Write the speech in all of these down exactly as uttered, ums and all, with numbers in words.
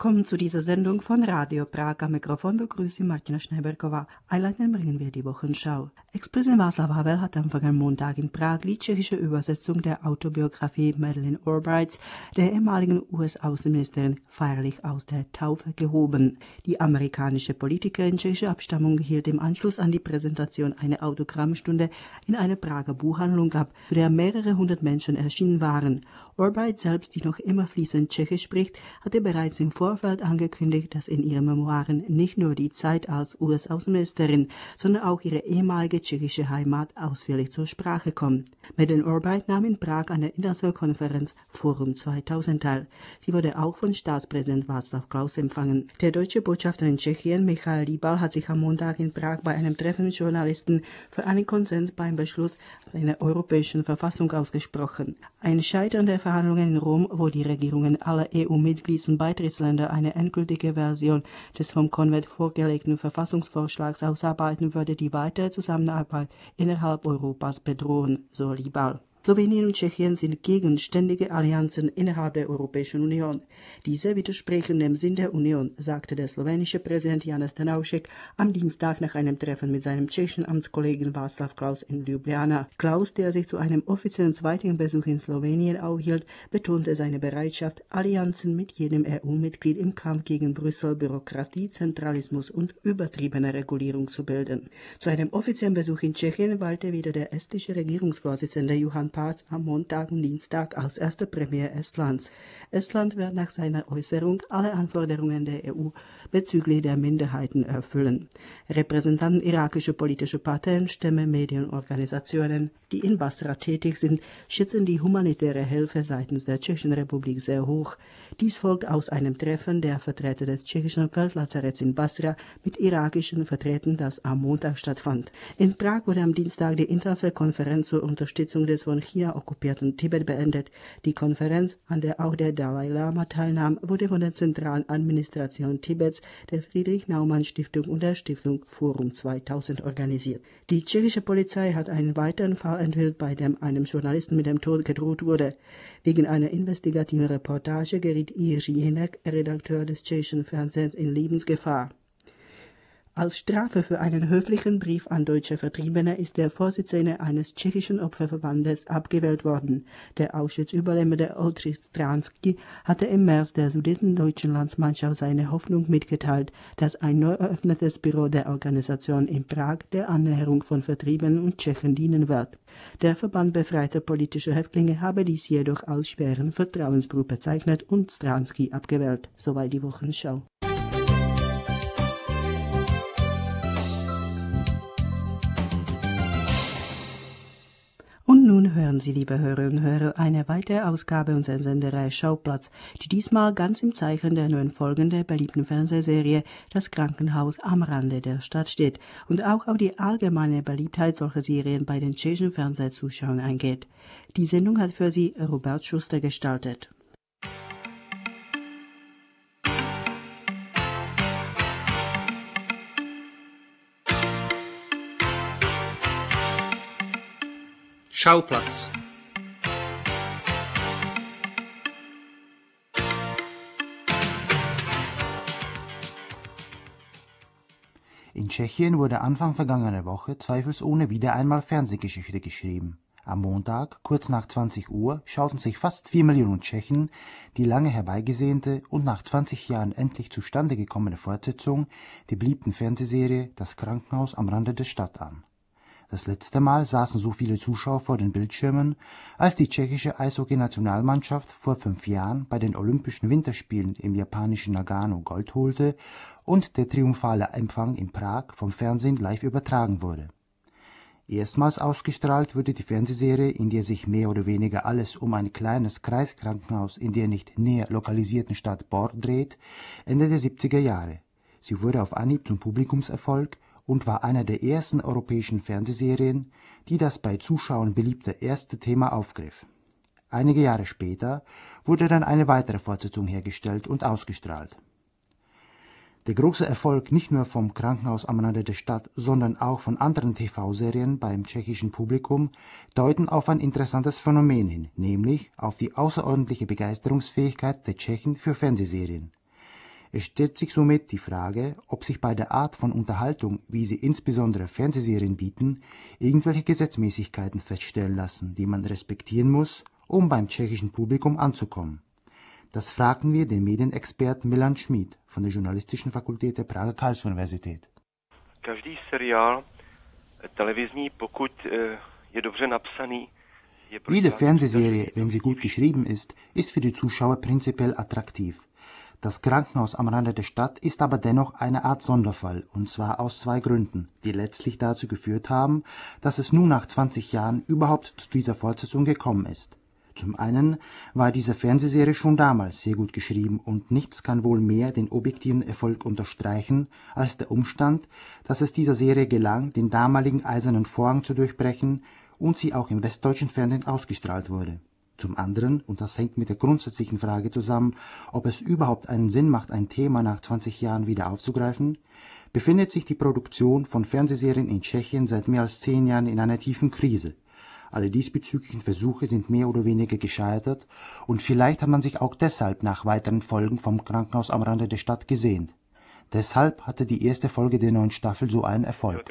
willkommen zu dieser Sendung von Radio Prag. Am Mikrofon begrüßt Sie Martina Schneiberková. Einleitend bringen wir die Wochenschau. Ex-Präsident Václav Havel hat am vergangenen Montag in Prag die tschechische Übersetzung der Autobiografie Madeleine Albrights, der ehemaligen U S-Außenministerin, feierlich aus der Taufe gehoben. Die amerikanische Politikerin tschechischer Abstammung hielt im Anschluss an die Präsentation eine Autogrammstunde in einer Prager Buchhandlung ab, zu der mehrere hundert Menschen erschienen waren. Albright selbst, die noch immer fließend Tschechisch spricht, hatte bereits im Vorfeld angekündigt, dass in ihren Memoiren nicht nur die Zeit als U S-Außenministerin, sondern auch ihre ehemalige tschechische Heimat ausführlich zur Sprache kommt. Madeleine Albright nahm in Prag an der internationalen Konferenz Forum zweitausend teil. Sie wurde auch von Staatspräsident Václav Klaus empfangen. Der deutsche Botschafter in Tschechien, Michael Líbal, hat sich am Montag in Prag bei einem Treffen mit Journalisten für einen Konsens beim Beschluss einer europäischen Verfassung ausgesprochen. Ein Scheitern der Verhandlungen in Rom, wo die Regierungen aller E U-Mitglieds- und Beitrittsländer eine endgültige Version des vom Konvent vorgelegten Verfassungsvorschlags ausarbeiten, würde die weitere Zusammenarbeit innerhalb Europas bedrohen, so Líbal. Slowenien und Tschechien sind gegen ständige Allianzen innerhalb der Europäischen Union. Diese widersprechen dem Sinn der Union, sagte der slowenische Präsident Janez Drnovšek am Dienstag nach einem Treffen mit seinem tschechischen Amtskollegen Václav Klaus in Ljubljana. Klaus, der sich zu einem offiziellen zweiten Besuch in Slowenien aufhielt, betonte seine Bereitschaft, Allianzen mit jedem E U-Mitglied im Kampf gegen Brüssel, Bürokratie, Zentralismus und übertriebene Regulierung zu bilden. Zu einem offiziellen Besuch in Tschechien weilte wieder der estnische Regierungsvorsitzende Juhan Parts am Montag und Dienstag als erster Premier Estlands. Estland wird nach seiner Äußerung alle Anforderungen der E U bezüglich der Minderheiten erfüllen. Repräsentanten irakischer politischer Parteien, Stämme, Medienorganisationen, die in Basra tätig sind, schätzen die humanitäre Hilfe seitens der Tschechischen Republik sehr hoch. Dies folgt aus einem Treffen der Vertreter des tschechischen Feldlazaretts in Basra mit irakischen Vertretern, das am Montag stattfand. In Prag wurde am Dienstag die internationale Konferenz zur Unterstützung des von China okkupierten Tibet beendet. Die Konferenz, an der auch der Dalai Lama teilnahm, wurde von der zentralen Administration Tibets, der Friedrich-Naumann-Stiftung und der Stiftung Forum zweitausend organisiert. Die tschechische Polizei hat einen weiteren Fall enthüllt, bei dem einem Journalisten mit dem Tod gedroht wurde. Wegen einer investigativen Reportage geriet Jiří Hinek, Redakteur des tschechischen Fernsehens, in Lebensgefahr. Als Strafe für einen höflichen Brief an deutsche Vertriebene ist der Vorsitzende eines tschechischen Opferverbandes abgewählt worden. Der Auschwitz-Überlebende Oldřich Stráský hatte im März der sudetendeutschen Landsmannschaft seine Hoffnung mitgeteilt, dass ein neu eröffnetes Büro der Organisation in Prag der Annäherung von Vertriebenen und Tschechen dienen wird. Der Verband befreiter politischer Häftlinge habe dies jedoch als schweren Vertrauensbruch bezeichnet und Stráský abgewählt. Soweit die Wochenschau. Und nun hören Sie, liebe Hörerinnen und Hörer, eine weitere Ausgabe unserer Sendereihe Schauplatz, die diesmal ganz im Zeichen der neuen Folgen der beliebten Fernsehserie Das Krankenhaus am Rande der Stadt steht und auch auf die allgemeine Beliebtheit solcher Serien bei den tschechischen Fernsehzuschauern eingeht. Die Sendung hat für Sie Robert Schuster gestaltet. Schauplatz. In Tschechien wurde Anfang vergangener Woche zweifelsohne wieder einmal Fernsehgeschichte geschrieben. Am Montag, kurz nach zwanzig Uhr, schauten sich fast vier Millionen Tschechen die lange herbeigesehnte und nach zwanzig Jahren endlich zustande gekommene Fortsetzung der beliebten Fernsehserie Das Krankenhaus am Rande der Stadt an. Das letzte Mal saßen so viele Zuschauer vor den Bildschirmen, als die tschechische Eishockey-Nationalmannschaft vor fünf Jahren bei den Olympischen Winterspielen im japanischen Nagano Gold holte und der triumphale Empfang in Prag vom Fernsehen live übertragen wurde. Erstmals ausgestrahlt wurde die Fernsehserie, in der sich mehr oder weniger alles um ein kleines Kreiskrankenhaus in der nicht näher lokalisierten Stadt Bor dreht, Ende der siebziger Jahre. Sie wurde auf Anhieb zum Publikumserfolg und war einer der ersten europäischen Fernsehserien, die das bei Zuschauern beliebte erste Thema aufgriff. Einige Jahre später wurde dann eine weitere Fortsetzung hergestellt und ausgestrahlt. Der große Erfolg nicht nur vom Krankenhaus am Rande der Stadt, sondern auch von anderen T V-Serien beim tschechischen Publikum deuten auf ein interessantes Phänomen hin, nämlich auf die außerordentliche Begeisterungsfähigkeit der Tschechen für Fernsehserien. Es stellt sich somit die Frage, ob sich bei der Art von Unterhaltung, wie sie insbesondere Fernsehserien bieten, irgendwelche Gesetzmäßigkeiten feststellen lassen, die man respektieren muss, um beim tschechischen Publikum anzukommen. Das fragten wir den Medienexperten Milan Schmid von der Journalistischen Fakultät der Prager Karls-Universität. Každý seriál televizní, pokud je dobře napsaný, jede Fernsehserie, wenn sie gut geschrieben ist, ist für die Zuschauer prinzipiell attraktiv. Das Krankenhaus am Rande der Stadt ist aber dennoch eine Art Sonderfall, und zwar aus zwei Gründen, die letztlich dazu geführt haben, dass es nun nach zwanzig Jahren überhaupt zu dieser Fortsetzung gekommen ist. Zum einen war diese Fernsehserie schon damals sehr gut geschrieben und nichts kann wohl mehr den objektiven Erfolg unterstreichen als der Umstand, dass es dieser Serie gelang, den damaligen eisernen Vorhang zu durchbrechen und sie auch im westdeutschen Fernsehen ausgestrahlt wurde. Zum anderen, und das hängt mit der grundsätzlichen Frage zusammen, ob es überhaupt einen Sinn macht, ein Thema nach zwanzig Jahren wieder aufzugreifen, befindet sich die Produktion von Fernsehserien in Tschechien seit mehr als zehn Jahren in einer tiefen Krise. Alle diesbezüglichen Versuche sind mehr oder weniger gescheitert und vielleicht hat man sich auch deshalb nach weiteren Folgen vom Krankenhaus am Rande der Stadt gesehnt. Deshalb hatte die erste Folge der neuen Staffel so einen Erfolg.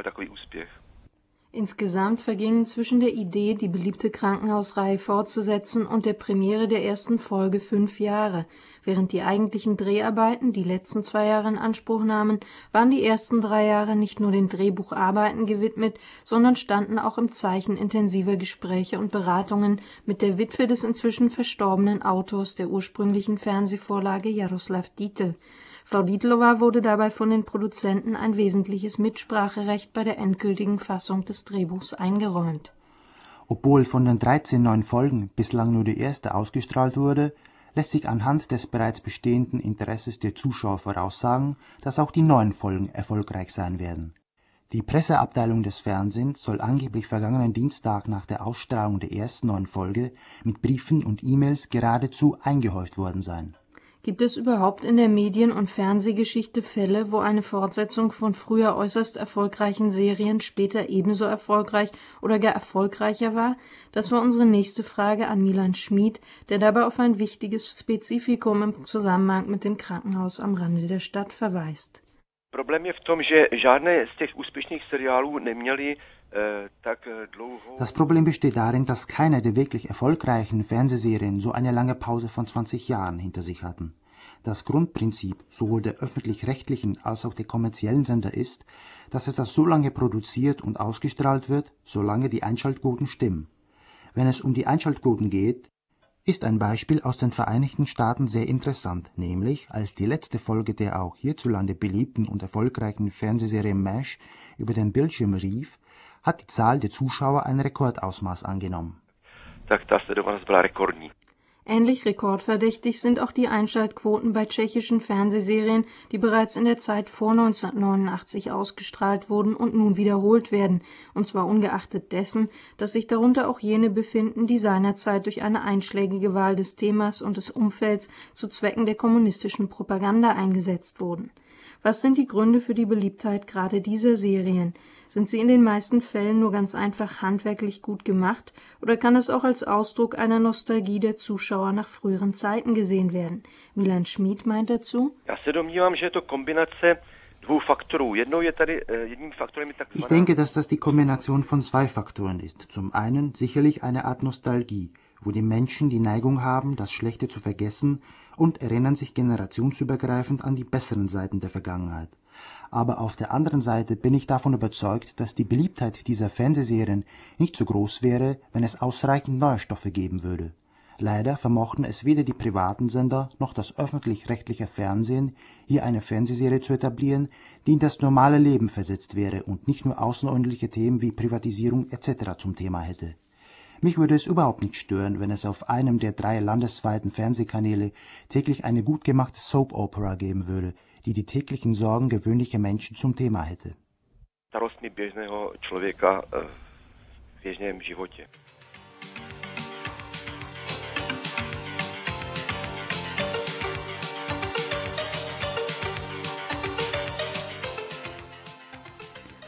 Insgesamt vergingen zwischen der Idee, die beliebte Krankenhausreihe fortzusetzen, und der Premiere der ersten Folge fünf Jahre. Während die eigentlichen Dreharbeiten die letzten zwei Jahre in Anspruch nahmen, waren die ersten drei Jahre nicht nur den Drehbucharbeiten gewidmet, sondern standen auch im Zeichen intensiver Gespräche und Beratungen mit der Witwe des inzwischen verstorbenen Autors der ursprünglichen Fernsehvorlage, Jaroslav Dietl. Frau Dietlowa wurde dabei von den Produzenten ein wesentliches Mitspracherecht bei der endgültigen Fassung des Drehbuchs eingeräumt. Obwohl von den dreizehn neuen Folgen bislang nur die erste ausgestrahlt wurde, lässt sich anhand des bereits bestehenden Interesses der Zuschauer voraussagen, dass auch die neuen Folgen erfolgreich sein werden. Die Presseabteilung des Fernsehens soll angeblich vergangenen Dienstag nach der Ausstrahlung der ersten neuen Folge mit Briefen und E-Mails geradezu eingehäuft worden sein. Gibt es überhaupt in der Medien- und Fernsehgeschichte Fälle, wo eine Fortsetzung von früher äußerst erfolgreichen Serien später ebenso erfolgreich oder gar erfolgreicher war? Das war unsere nächste Frage an Milan Schmid, der dabei auf ein wichtiges Spezifikum im Zusammenhang mit dem Krankenhaus am Rande der Stadt verweist. Problem je v tom, že žádné z těch úspěšných seriálů neměli Das Problem besteht darin, dass keine der wirklich erfolgreichen Fernsehserien so eine lange Pause von zwanzig Jahren hinter sich hatten. Das Grundprinzip sowohl der öffentlich-rechtlichen als auch der kommerziellen Sender ist, dass etwas so lange produziert und ausgestrahlt wird, solange die Einschaltquoten stimmen. Wenn es um die Einschaltquoten geht, ist ein Beispiel aus den Vereinigten Staaten sehr interessant, nämlich als die letzte Folge der auch hierzulande beliebten und erfolgreichen Fernsehserie MASH über den Bildschirm rief, hat die Zahl der Zuschauer ein Rekordausmaß angenommen. Ähnlich rekordverdächtig sind auch die Einschaltquoten bei tschechischen Fernsehserien, die bereits in der Zeit vor neunzehnhundertneunundachtzig ausgestrahlt wurden und nun wiederholt werden, und zwar ungeachtet dessen, dass sich darunter auch jene befinden, die seinerzeit durch eine einschlägige Wahl des Themas und des Umfelds zu Zwecken der kommunistischen Propaganda eingesetzt wurden. Was sind die Gründe für die Beliebtheit gerade dieser Serien? Sind sie in den meisten Fällen nur ganz einfach handwerklich gut gemacht, oder kann es auch als Ausdruck einer Nostalgie der Zuschauer nach früheren Zeiten gesehen werden? Milan Schmid meint dazu: Ich denke, dass das die Kombination von zwei Faktoren ist. Zum einen sicherlich eine Art Nostalgie, wo die Menschen die Neigung haben, das Schlechte zu vergessen und erinnern sich generationsübergreifend an die besseren Seiten der Vergangenheit. Aber auf der anderen Seite bin ich davon überzeugt, dass die Beliebtheit dieser Fernsehserien nicht so groß wäre, wenn es ausreichend neue Stoffe geben würde. Leider vermochten es weder die privaten Sender noch das öffentlich-rechtliche Fernsehen, hier eine Fernsehserie zu etablieren, die in das normale Leben versetzt wäre und nicht nur außerordentliche Themen wie Privatisierung et cetera zum Thema hätte. Mich würde es überhaupt nicht stören, wenn es auf einem der drei landesweiten Fernsehkanäle täglich eine gut gemachte Soap-Opera geben würde, die die täglichen Sorgen gewöhnlicher Menschen zum Thema hätte.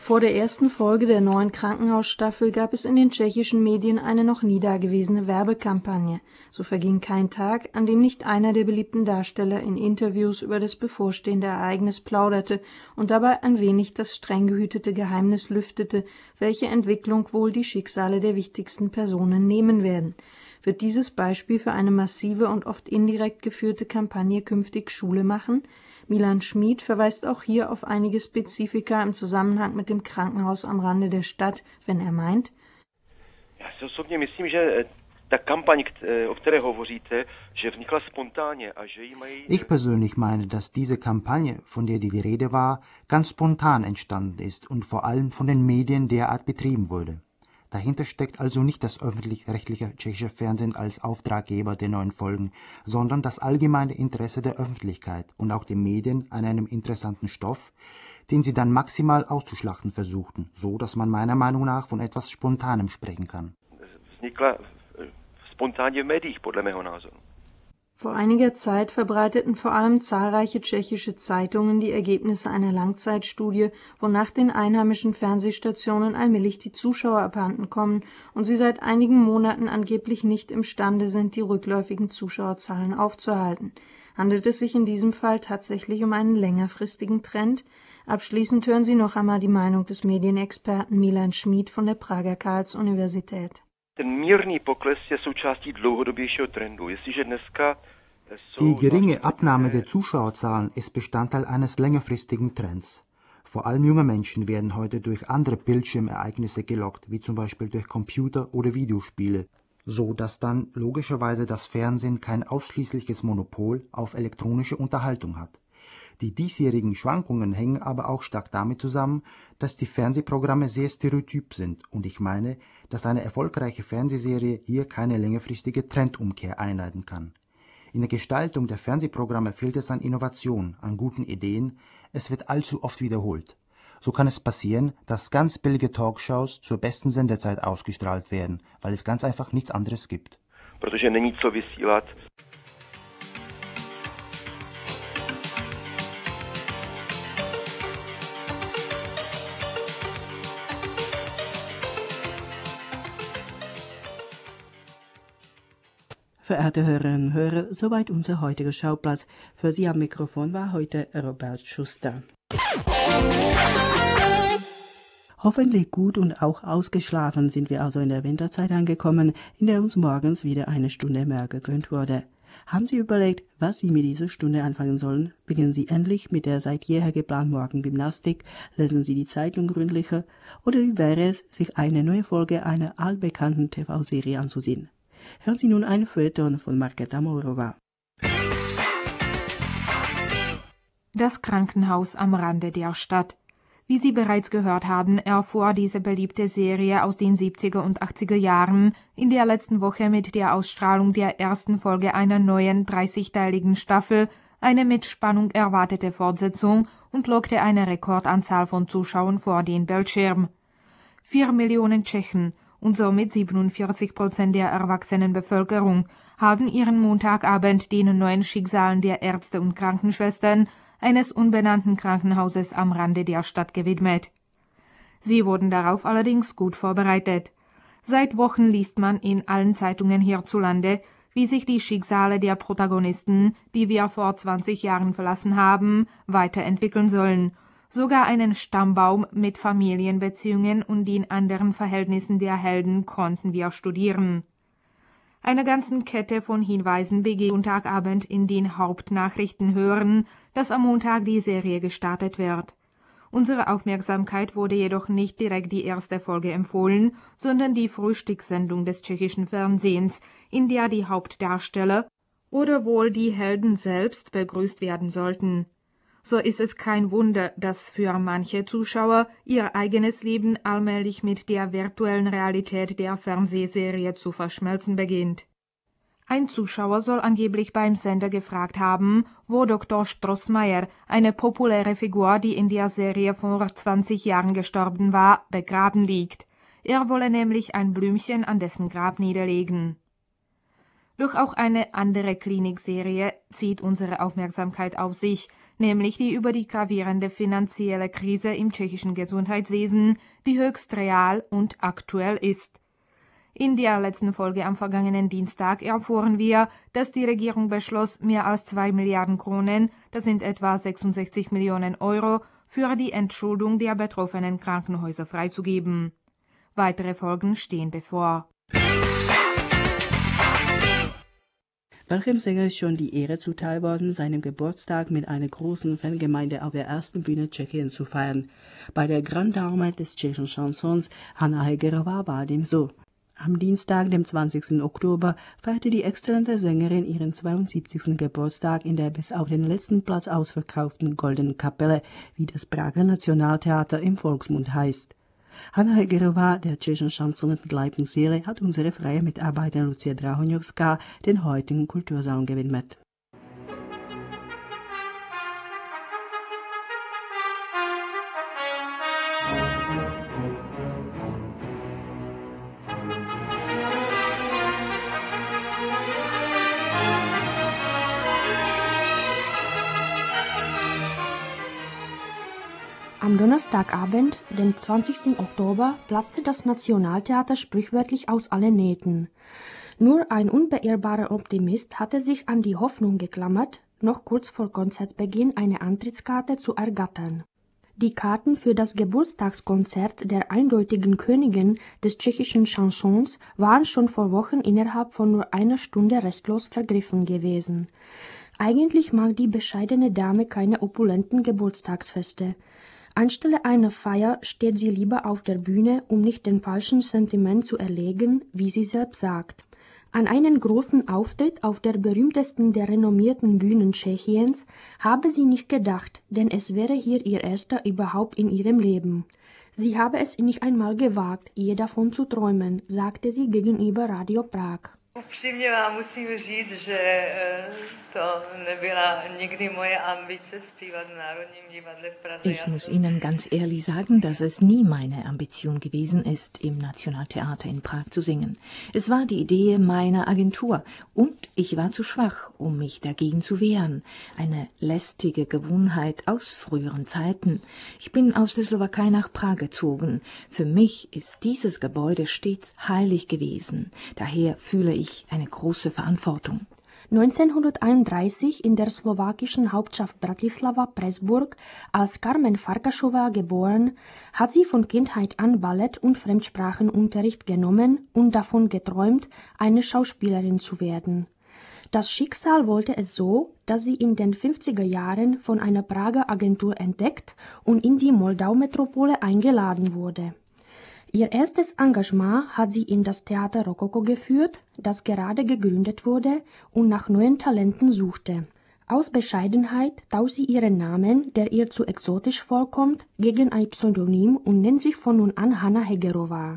Vor der ersten Folge der neuen Krankenhausstaffel gab es in den tschechischen Medien eine noch nie dagewesene Werbekampagne. So verging kein Tag, an dem nicht einer der beliebten Darsteller in Interviews über das bevorstehende Ereignis plauderte und dabei ein wenig das streng gehütete Geheimnis lüftete, welche Entwicklung wohl die Schicksale der wichtigsten Personen nehmen werden. Wird dieses Beispiel für eine massive und oft indirekt geführte Kampagne künftig Schule machen? Milan Schmid verweist auch hier auf einige Spezifika im Zusammenhang mit dem Krankenhaus am Rande der Stadt, wenn er meint: Já si osobně myslím, že ta kampaň, o které hovoříte, že vznikla spontánně a že jí mají... Ich persönlich meine, dass diese Kampagne, von der die Rede war, ganz spontan entstanden ist und vor allem von den Medien derart betrieben wurde. Dahinter steckt also nicht das öffentlich-rechtliche tschechische Fernsehen als Auftraggeber der neuen Folgen, sondern das allgemeine Interesse der Öffentlichkeit und auch der Medien an einem interessanten Stoff, den sie dann maximal auszuschlachten versuchten, so dass man meiner Meinung nach von etwas Spontanem sprechen kann. Vznikla spontánně v médiích, podle mého názoru. Vor einiger Zeit verbreiteten vor allem zahlreiche tschechische Zeitungen die Ergebnisse einer Langzeitstudie, wonach den einheimischen Fernsehstationen allmählich die Zuschauer abhanden kommen und sie seit einigen Monaten angeblich nicht imstande sind, die rückläufigen Zuschauerzahlen aufzuhalten. Handelt es sich in diesem Fall tatsächlich um einen längerfristigen Trend? Abschließend hören Sie noch einmal die Meinung des Medienexperten Milan Schmid von der Prager Karls-Universität. Ten mírný pokles je součástí dlouhodobějšího trendu. Jestliže dneska Die geringe Abnahme der Zuschauerzahlen ist Bestandteil eines längerfristigen Trends. Vor allem junge Menschen werden heute durch andere Bildschirmereignisse gelockt, wie zum Beispiel durch Computer- oder Videospiele, so dass dann logischerweise das Fernsehen kein ausschließliches Monopol auf elektronische Unterhaltung hat. Die diesjährigen Schwankungen hängen aber auch stark damit zusammen, dass die Fernsehprogramme sehr stereotyp sind und ich meine, dass eine erfolgreiche Fernsehserie hier keine längerfristige Trendumkehr einleiten kann. In der Gestaltung der Fernsehprogramme fehlt es an Innovation, an guten Ideen, es wird allzu oft wiederholt. So kann es passieren, dass ganz billige Talkshows zur besten Sendezeit ausgestrahlt werden, weil es ganz einfach nichts anderes gibt. Protože není co vysílat. Verehrte Hörerinnen und Hörer, soweit unser heutiger Schauplatz. Für Sie am Mikrofon war heute Robert Schuster. Hoffentlich gut und auch ausgeschlafen sind wir also in der Winterzeit angekommen, in der uns morgens wieder eine Stunde mehr gegönnt wurde. Haben Sie überlegt, was Sie mit dieser Stunde anfangen sollen? Beginnen Sie endlich mit der seit jeher geplanten Morgengymnastik? Lesen Sie die Zeitung gründlicher? Oder wie wäre es, sich eine neue Folge einer altbekannten T V-Serie anzusehen? Hören Sie nun einen Feuilleton von Markéta Mourova. Das Krankenhaus am Rande der Stadt. Wie Sie bereits gehört haben, erfuhr diese beliebte Serie aus den siebziger und achtziger Jahren in der letzten Woche mit der Ausstrahlung der ersten Folge einer neuen dreißigteiligen Staffel eine mit Spannung erwartete Fortsetzung und lockte eine Rekordanzahl von Zuschauern vor den Bildschirm. Vier Millionen Tschechen und somit siebenundvierzig Prozent der erwachsenen Bevölkerung haben ihren Montagabend den neuen Schicksalen der Ärzte und Krankenschwestern eines unbenannten Krankenhauses am Rande der Stadt gewidmet. Sie wurden darauf allerdings gut vorbereitet. Seit Wochen liest man in allen Zeitungen hierzulande, wie sich die Schicksale der Protagonisten, die wir vor zwanzig Jahren verlassen haben, weiterentwickeln sollen. Sogar einen Stammbaum mit Familienbeziehungen und den anderen Verhältnissen der Helden konnten wir studieren. Eine ganze Kette von Hinweisen beginnt Montagabend in den Hauptnachrichten hören, dass am Montag die Serie gestartet wird. Unsere Aufmerksamkeit wurde jedoch nicht direkt die erste Folge empfohlen, sondern die Frühstückssendung des tschechischen Fernsehens, in der die Hauptdarsteller oder wohl die Helden selbst begrüßt werden sollten. So ist es kein Wunder, dass für manche Zuschauer ihr eigenes Leben allmählich mit der virtuellen Realität der Fernsehserie zu verschmelzen beginnt. Ein Zuschauer soll angeblich beim Sender gefragt haben, wo Doktor Strossmayer, eine populäre Figur, die in der Serie vor zwanzig Jahren gestorben war, begraben liegt. Er wolle nämlich ein Blümchen an dessen Grab niederlegen. Doch auch eine andere Klinikserie zieht unsere Aufmerksamkeit auf sich, nämlich die über die gravierende finanzielle Krise im tschechischen Gesundheitswesen, die höchst real und aktuell ist. In der letzten Folge am vergangenen Dienstag erfuhren wir, dass die Regierung beschloss, mehr als zwei Milliarden Kronen, das sind etwa sechsundsechzig Millionen Euro, für die Entschuldung der betroffenen Krankenhäuser freizugeben. Weitere Folgen stehen bevor. Welchem Sänger ist schon die Ehre zuteil worden, seinen Geburtstag mit einer großen Fangemeinde auf der ersten Bühne Tschechiens zu feiern. Bei der Grande Dame des tschechischen Chansons Hanna Hegerova war dem so. Am Dienstag, dem zwanzigsten Oktober, feierte die exzellente Sängerin ihren zweiundsiebzigsten Geburtstag in der bis auf den letzten Platz ausverkauften Goldenen Kapelle, wie das Prager Nationaltheater im Volksmund heißt. Hanna Hegerova, der tschechischen Chanson mit Leib und Seele, hat unsere freie Mitarbeiterin Lucia Drahonjovská den heutigen Kultursalon gewidmet. Am Donnerstagabend, dem zwanzigsten Oktober, platzte das Nationaltheater sprichwörtlich aus allen Nähten. Nur ein unbeirrbarer Optimist hatte sich an die Hoffnung geklammert, noch kurz vor Konzertbeginn eine Antrittskarte zu ergattern. Die Karten für das Geburtstagskonzert der eindeutigen Königin des tschechischen Chansons waren schon vor Wochen innerhalb von nur einer Stunde restlos vergriffen gewesen. Eigentlich mag die bescheidene Dame keine opulenten Geburtstagsfeste. Anstelle einer Feier steht sie lieber auf der Bühne, um nicht den falschen Sentiment zu erlegen, wie sie selbst sagt. An einen großen Auftritt auf der berühmtesten der renommierten Bühnen Tschechiens habe sie nicht gedacht, denn es wäre hier ihr erster überhaupt in ihrem Leben. Sie habe es nicht einmal gewagt, je davon zu träumen, sagte sie gegenüber Radio Prag. Upřímně vám musím říct, že to nebyla nikdy moje ambice zpívat v Národním divadle v Praze. Ich muss Ihnen ganz ehrlich sagen, dass es nie meine Ambition gewesen ist, im Nationaltheater in Prag zu singen. Es war die Idee meiner Agentur und ich war zu schwach, um mich dagegen zu wehren. Eine lästige Gewohnheit aus früheren Zeiten. Ich bin aus der Slowakei nach Prag gezogen. Für mich ist dieses Gebäude stets heilig gewesen. Daher fühle ich eine große Verantwortung. neunzehnhunderteinunddreißig in der slowakischen Hauptstadt Bratislava Pressburg als Carmen Farkašová geboren, hat sie von Kindheit an Ballett- und Fremdsprachenunterricht genommen und davon geträumt, eine Schauspielerin zu werden. Das Schicksal wollte es so, dass sie in den fünfziger Jahren von einer Prager Agentur entdeckt und in die Moldau-Metropole eingeladen wurde. Ihr erstes Engagement hat sie in das Theater Rokoko geführt, das gerade gegründet wurde und nach neuen Talenten suchte. Aus Bescheidenheit tauscht sie ihren Namen, der ihr zu exotisch vorkommt, gegen ein Pseudonym und nennt sich von nun an Hanna Hegerova.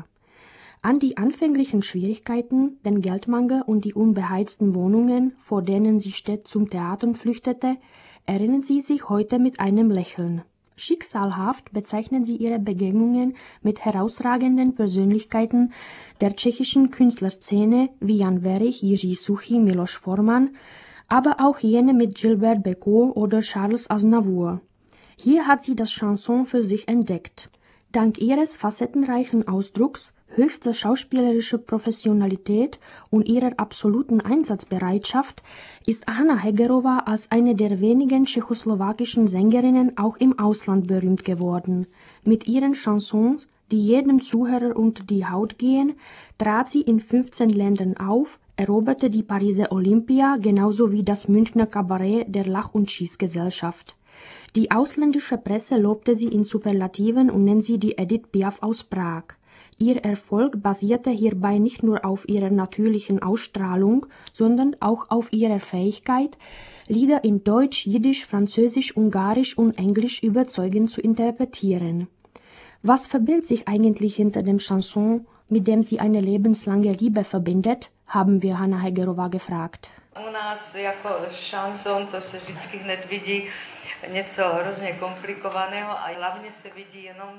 An die anfänglichen Schwierigkeiten, den Geldmangel und die unbeheizten Wohnungen, vor denen sie stets zum Theater flüchtete, erinnert sie sich heute mit einem Lächeln. Schicksalhaft bezeichnen sie ihre Begegnungen mit herausragenden Persönlichkeiten der tschechischen Künstlerszene wie Jan Werich, Jiří Suchý, Miloš Forman, aber auch jene mit Gilbert Bécaud oder Charles Aznavour. Hier hat sie das Chanson für sich entdeckt. Dank ihres facettenreichen Ausdrucks, höchster schauspielerischer Professionalität und ihrer absoluten Einsatzbereitschaft ist Hanna Hegerova als eine der wenigen tschechoslowakischen Sängerinnen auch im Ausland berühmt geworden. Mit ihren Chansons, die jedem Zuhörer unter die Haut gehen, trat sie in fünfzehn Ländern auf, eroberte die Pariser Olympia genauso wie das Münchner Kabarett der Lach- und Schießgesellschaft. Die ausländische Presse lobte sie in Superlativen und nennt sie die Edith Piaf aus Prag. Ihr Erfolg basierte hierbei nicht nur auf ihrer natürlichen Ausstrahlung, sondern auch auf ihrer Fähigkeit, Lieder in Deutsch, Jiddisch, Französisch, Ungarisch und Englisch überzeugend zu interpretieren. Was verbirgt sich eigentlich hinter dem Chanson, mit dem sie eine lebenslange Liebe verbindet, haben wir Hanna Hegerova gefragt. U nás jako šanson to se vždycky hned vidí něco hrozně komplikovaného a hlavně se vidí jenom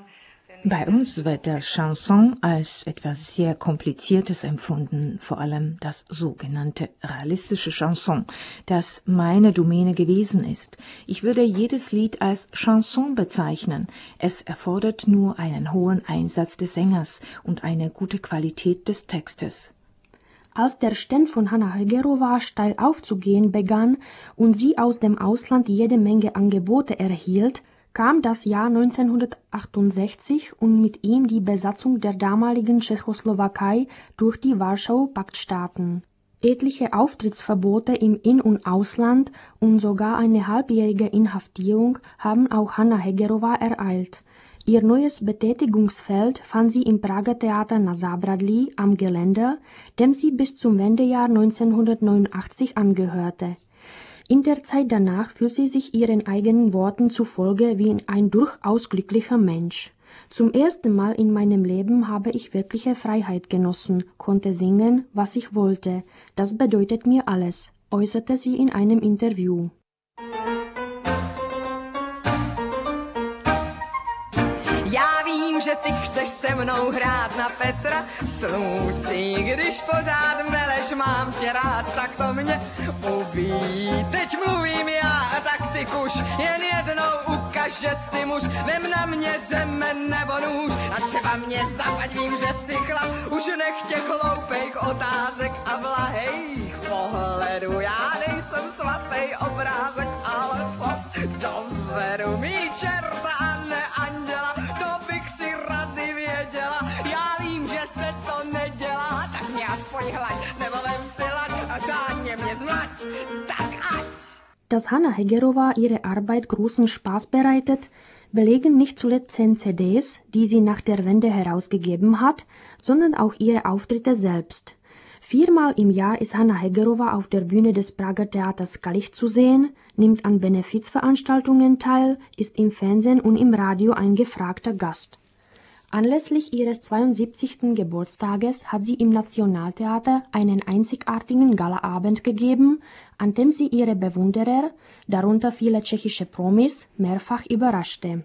Bei uns wird das Chanson als etwas sehr Kompliziertes empfunden, vor allem das sogenannte realistische Chanson, das meine Domäne gewesen ist. Ich würde jedes Lied als Chanson bezeichnen. Es erfordert nur einen hohen Einsatz des Sängers und eine gute Qualität des Textes. Als der Stern von Hanna Hegerova steil aufzugehen begann und sie aus dem Ausland jede Menge Angebote erhielt, kam das Jahr neunzehnhundertachtundsechzig und mit ihm die Besatzung der damaligen Tschechoslowakei durch die Warschauer Paktstaaten. Etliche Auftrittsverbote im In- und Ausland und sogar eine halbjährige Inhaftierung haben auch Hanna Hegerova ereilt. Ihr neues Betätigungsfeld fand sie im Prager Theater Na Zábradlí am Geländer, dem sie bis zum Wendejahr neunzehnhundertneunundachtzig angehörte. In der Zeit danach fühlt sie sich ihren eigenen Worten zufolge wie ein durchaus glücklicher Mensch. Zum ersten Mal in meinem Leben habe ich wirkliche Freiheit genossen, konnte singen, was ich wollte. Das bedeutet mir alles, äußerte sie in einem Interview. Já vím, že si chceš se mnou hrát na Petra Slunci, když pořád meleš, mám tě rád, tak to mě ubíjí. Teď mluvím já, tak ty kuš, jen jednou ukaž, že jsi muž, vem na mě řemen nebo nůž a třeba mě zapaď, vím, že jsi chlap, už nech těch hloupejch otázek a vlahejch pohledu. Já nejsem svatý obrázek, ale co dovedu mít čerta a ne anděla, to bych si rady věděla. Já vím, že se to nedělá, tak mě aspoň hlaď, nebo vem si laď a řádně mě zmlať, tak ať. Dass Hanna Hegerova ihre Arbeit großen Spaß bereitet, belegen nicht zuletzt zehn C Ds, die sie nach der Wende herausgegeben hat, sondern auch ihre Auftritte selbst. Viermal im Jahr ist Hanna Hegerova auf der Bühne des Prager Theaters Kalich zu sehen, nimmt an Benefizveranstaltungen teil, ist im Fernsehen und im Radio ein gefragter Gast. Anlässlich ihres zweiundsiebzigsten Geburtstages hat sie im Nationaltheater einen einzigartigen Galaabend gegeben, an dem sie ihre Bewunderer, darunter viele tschechische Promis, mehrfach überraschte.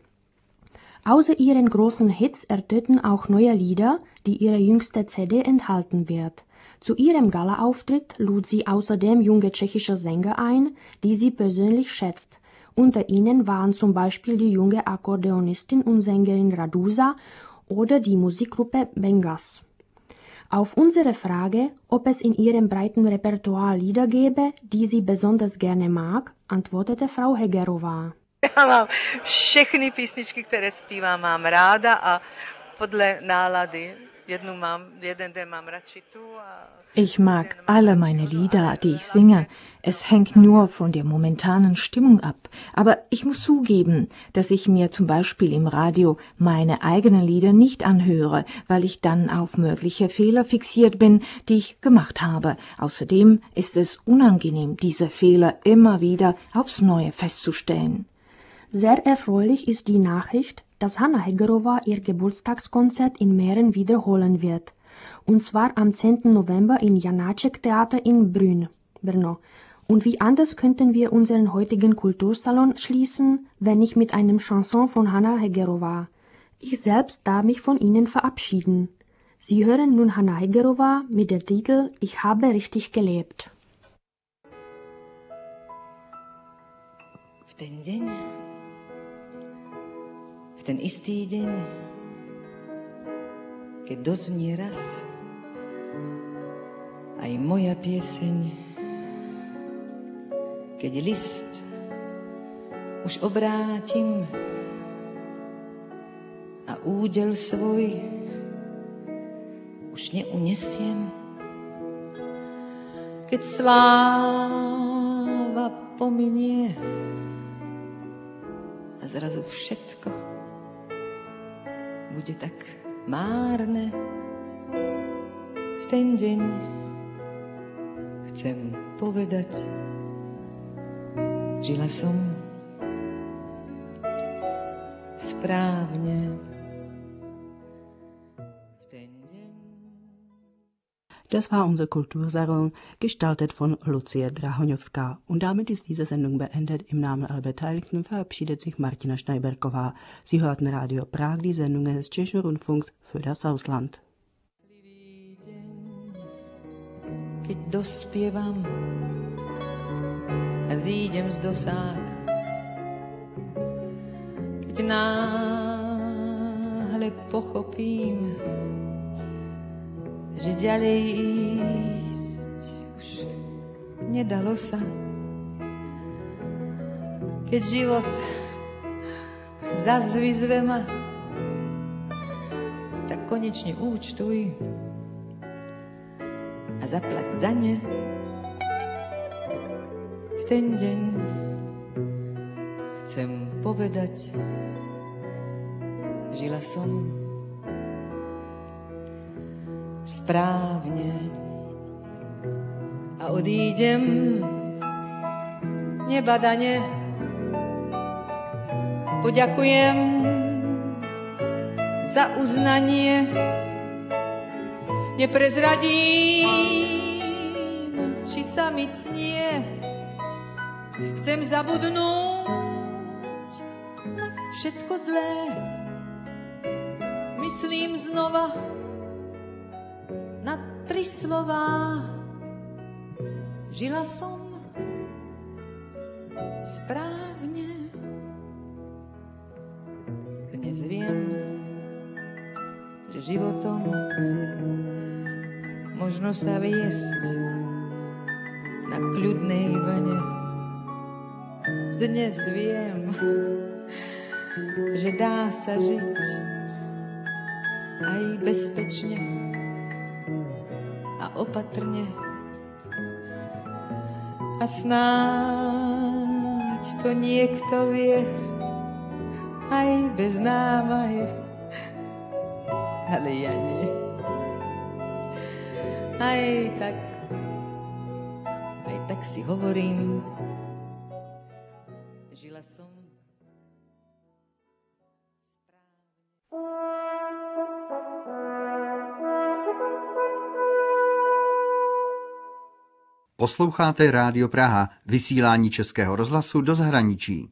Außer ihren großen Hits ertönten auch neue Lieder, die ihre jüngste C D enthalten wird. Zu ihrem Gala-Auftritt lud sie außerdem junge tschechische Sänger ein, die sie persönlich schätzt. Unter ihnen waren zum Beispiel die junge Akkordeonistin und Sängerin Radusa oder die Musikgruppe Bengas. Auf unsere Frage, ob es in ihrem breiten Repertoire Lieder gäbe, die sie besonders gerne mag, antwortete Frau Hegerova. Já mám všechny písničky, které zpívám, mám ráda a podle nálady. Jednu mám, jeden den mám radši tu a Ich mag alle meine Lieder, die ich singe. Es hängt nur von der momentanen Stimmung ab. Aber ich muss zugeben, dass ich mir zum Beispiel im Radio meine eigenen Lieder nicht anhöre, weil ich dann auf mögliche Fehler fixiert bin, die ich gemacht habe. Außerdem ist es unangenehm, diese Fehler immer wieder aufs Neue festzustellen. Sehr erfreulich ist die Nachricht, dass Hanna Hegerova ihr Geburtstagskonzert in Mähren wiederholen wird. Und zwar am zehnten November im Janáček Theater in Brünn, Brno. Und wie anders könnten wir unseren heutigen Kultursalon schließen, wenn nicht mit einem Chanson von Hanna Hegerova. Ich selbst darf mich von Ihnen verabschieden. Sie hören nun Hanna Hegerova mit dem Titel Ich habe richtig gelebt. V ten deň, v ten istý deň, keď doznie raz aj moja pieseň, keď list už obrátim a údel svoj už neunesiem, keď sláva pominie a zrazu všetko bude tak márne. V ten deň chcem povedať, žila som správne. Das war unser Kultursalon, gestaltet von Lucie Drahoňovská. Und damit ist diese Sendung beendet. Im Namen aller Beteiligten verabschiedet sich Martina Schneiberková. Sie hörten Radio Prag, die Sendungen des Tschechischen Rundfunks für das Ausland. Keď dospievam a zídem z dosák, keď náhle pochopím, že ďalej ísť už nedalo sa, keď život zas vyzve ma, tak konečne účtuj a zaplať dane. V ten deň chcem povedať, žila som správne a odídem nebadane. Poďakujem za uznanie, neprezradím, či sa mi cnie. Chcem zabudnúť na všetko zlé. Myslím znova na tri slová. Žila som správne. Dnes viem, že životom možno sa viesť na kľudnej vlne. Dnes viem, že dá sa žiť aj bezpečne a opatrne. A snáď to niekto vie aj bez námahy, ale ja nie. Aj tak, aj tak si hovorím, žila som Posloucháte Rádio Praha, vysílání Českého rozhlasu do zahraničí.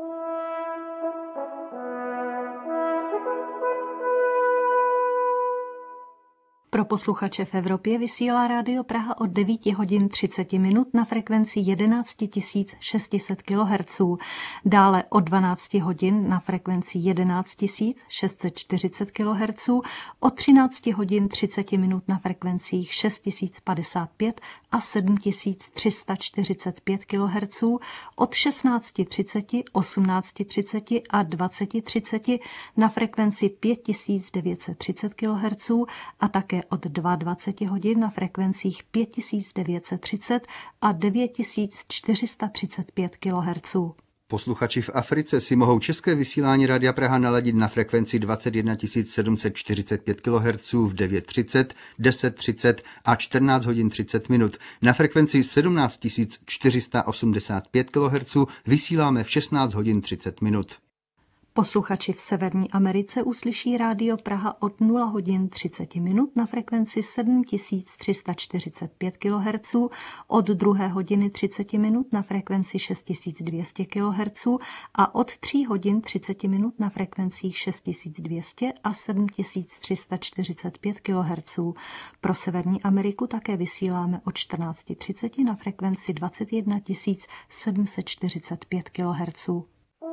Pro posluchače v Evropě vysílá Rádio Praha od devět hodin třicet minut na frekvenci jedenáct tisíc šest set kilohertzů, dále od dvanáct hodin na frekvenci jedenáct tisíc šest set čtyřicet kilohertzů, od třináct hodin třicet minut na frekvencích šest tisíc padesát pět a sedm tisíc tři sta čtyřicet pět kilohertzů, od šestnáct třicet, osmnáct třicet a dvacet třicet na frekvenci pět tisíc devět set třicet kilohertzů a také od dvacet dva hodin na frekvencích pět tisíc devět set třicet a devět tisíc čtyři sta třicet pět kilohertzů. Posluchači v Africe si mohou české vysílání Rádia Praha naladit na frekvenci dvacet jedna tisíc sedm set čtyřicet pět kilohertzů v devět třicet, deset třicet a čtrnáct hodin třicet minut. Na frekvenci sedmnáct tisíc čtyři sta osmdesát pět kilohertzů vysíláme v šestnáct hodin třicet minut. Posluchači v Severní Americe uslyší Rádio Praha od nula hodin třicet minut na frekvenci sedm tisíc tři sta čtyřicet pět kilohertzů, od druhé hodiny třicet minut na frekvenci šest tisíc dvě stě kilohertzů a od tří hodin třicet minut na frekvencích šest tisíc dvě stě a sedm tisíc tři sta čtyřicet pět kilohertzů. Pro Severní Ameriku také vysíláme od čtrnáct třicet na frekvenci dvacet jedna tisíc sedm set čtyřicet pět kilohertzů.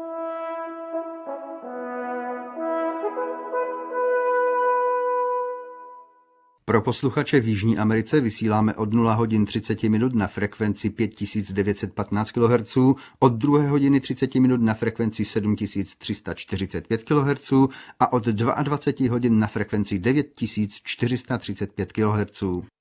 Pro posluchače v Jižní Americe vysíláme od nula hodin třicet minut na frekvenci pět tisíc devět set patnáct kilohertzů, od druhé hodiny třicet minut na frekvenci sedm tisíc tři sta čtyřicet pět kilohertzů a od dvacet dva hodin na frekvenci devět tisíc čtyři sta třicet pět kilohertzů.